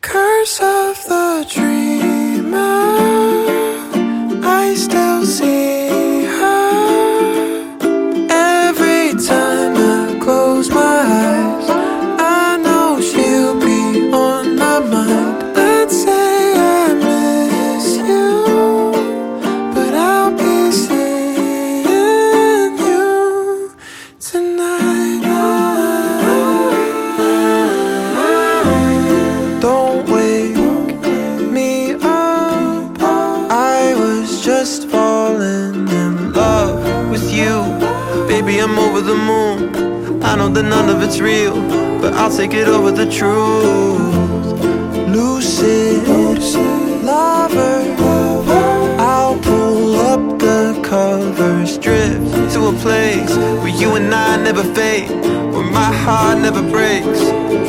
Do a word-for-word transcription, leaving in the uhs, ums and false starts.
Curse of the dreamer, I still see her. Every time I close my eyes, I know she'll be on my mind. I'd say I miss you, but I'll be seeing you tonight. Don't wake me up, I was just falling in love with you. Baby, I'm over the moon. I know that none of it's real, but I'll take it over the truth. Lucid lover, I'll pull up the covers, drift to a place where you and I never fade, where my heart never breaks.